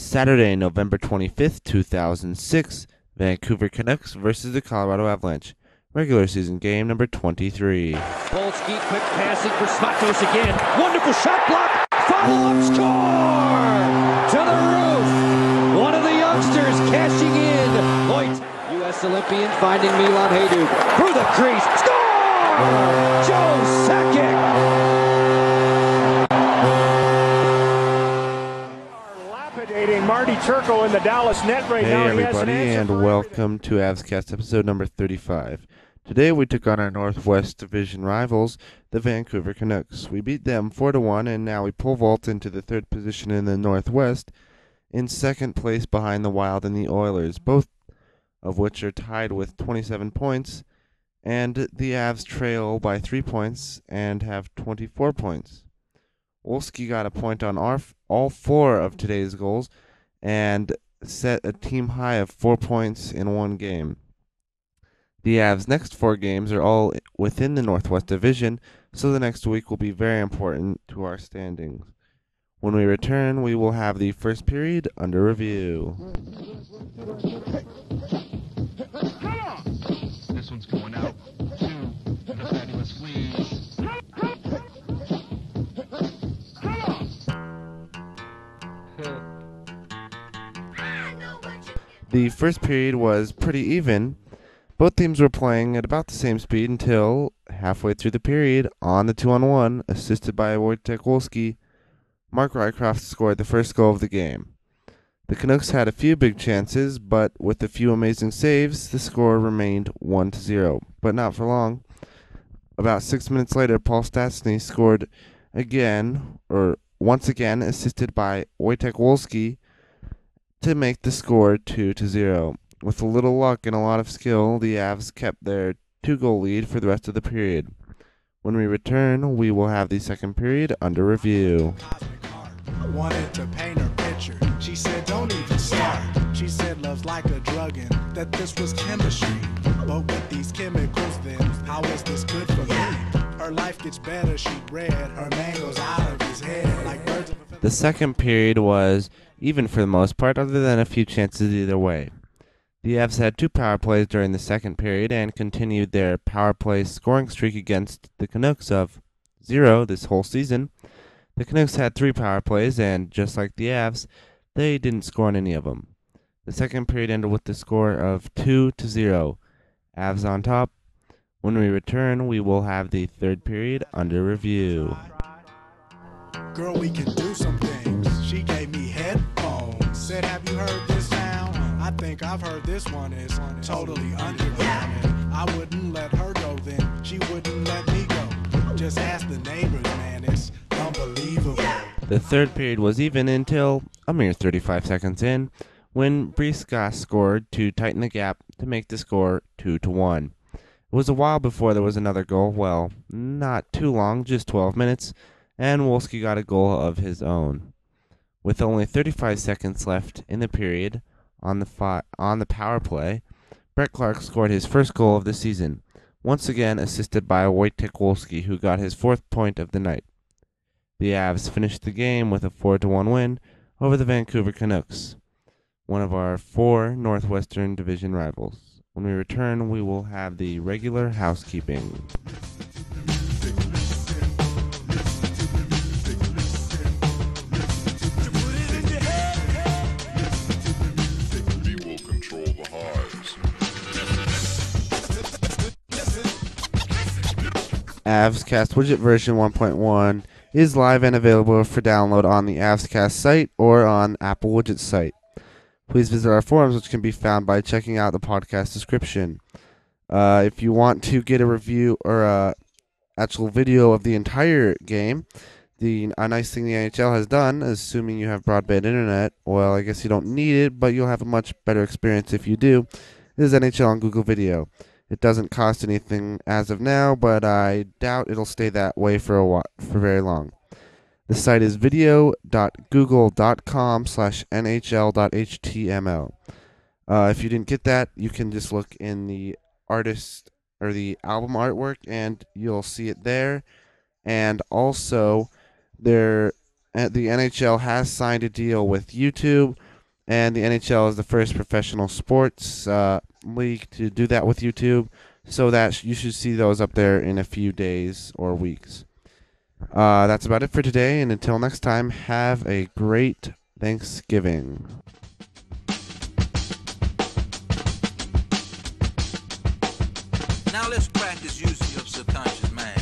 Saturday, November 25th, 2006, Vancouver Canucks versus the Colorado Avalanche. Regular season game number 23. Polsky, quick passing for Smatos again. Wonderful shot block. Follow-up score! To the roof! One of the youngsters cashing in. Lloyd, U.S. Olympian finding Milan Hajduk. Through the crease. Score! Joe Sakic! Marty Turco in the Dallas net right now. Hey everybody, and welcome to AvsCast episode number 35. Today we took on our Northwest Division rivals, the Vancouver Canucks. We beat them 4-1, and now we pole vault into the third position in the Northwest, in second place behind the Wild and the Oilers, both of which are tied with 27 points, and the Avs trail by 3 points and have 24 points. Wolski got a point on all four of today's goals and set a team high of 4 points in one game. The Avs' next 4 games are all within the Northwest Division, so the next week will be very important to our standings. When we return, we will have the first period under review. This one's going out to the fabulous Fleas. The first period was pretty even. Both teams were playing at about the same speed until halfway through the period, on the 2-on-1, assisted by Wojtek Wolski, Mark Rycroft scored the first goal of the game. The Canucks had a few big chances, but with a few amazing saves, the score remained 1-0, but not for long. About 6 minutes later, Paul Stastny scored once again, assisted by Wojtek Wolski, to make the score 2-0. With a little luck and a lot of skill, the Avs kept their 2-goal lead for the rest of the period. When we return, we will have the second period under review. Wanted to paint her picture. She said, don't even start. She said, love's like a drug and that this was chemistry. But with these chemicals, then, how is this good for me? Her life gets better, she read. Her man goes out of his head like birds of a feather. The second period was even for the most part, other than a few chances either way. The Avs had 2 power plays during the second period and continued their power play scoring streak against the Canucks of 0 this whole season. The Canucks had 3 power plays, and just like the Avs, they didn't score on any of them. The second period ended with the score of 2-0. Avs on top. When we return, we will have the third period under review. Girl, we can do some things. She gave me headphones. Said, have you heard this sound? I think I've heard this one is totally underground. And I wouldn't let her go then. She wouldn't let me go. Just ask the neighbors, man. It's unbelievable. The third period was even until a mere 35 seconds in, when Brisca scored to tighten the gap to make the score 2-1. It was a while before there was another goal. Well, not too long, just 12 minutes, and Wolski got a goal of his own. With only 35 seconds left in the period on the power play, Brett Clark scored his first goal of the season, once again assisted by Wojtek Wolski, who got his 4th point of the night. The Avs finished the game with a 4-1 win over the Vancouver Canucks, one of our 4 Northwestern Division rivals. When we return, we will have the regular housekeeping. AvsCast Widget version 1.1 is live and available for download on the AvsCast site or on Apple Widgets site. Please visit our forums, which can be found by checking out the podcast description. If you want to get a review or a actual video of the entire game, a nice thing the NHL has done, assuming you have broadband internet, well, I guess you don't need it, but you'll have a much better experience if you do, is NHL on Google Video. It doesn't cost anything as of now, but I doubt it'll stay that way for very long. The site is video.google.com/nhl.html. If you didn't get that, you can just look in the artist or the album artwork, and you'll see it there. And also, the NHL has signed a deal with YouTube And the NHL is the first professional sports league to do that with YouTube. So that you should see those up there in a few days or weeks. That's about it for today. And until next time, have a great Thanksgiving. Now let's practice using your subconscious mind.